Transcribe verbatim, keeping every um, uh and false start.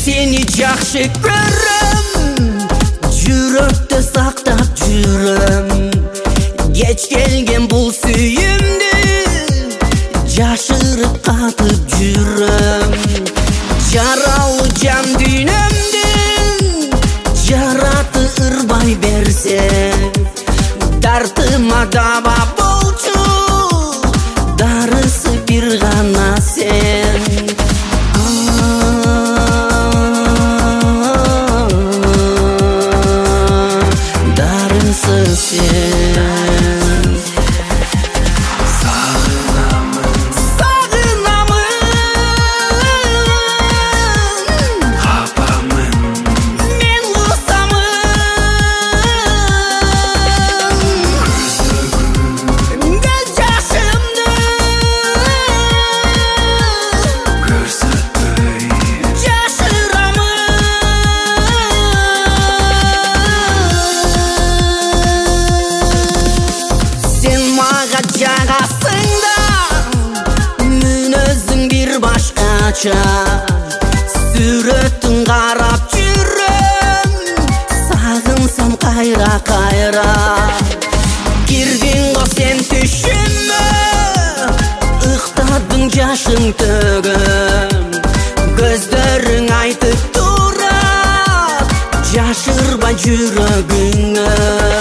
Seni жақсы көрім, жүректі сақтап жүрім. Кеч келген бұл сүйімді жашырып қатып жүрім. Жаралы жан дүйнөмді жараты ырбай берсе, тартыма даба болчу, дарысы бир гана сен. Дарысы сен. Сүрөтүн карап жүрөм, сагынсам кайра-кайра. Кирдиң го сен түшүмө, ыктадың жашың төгөм. Көздөрүң айтып турат, жашырбай жүрөгүңө.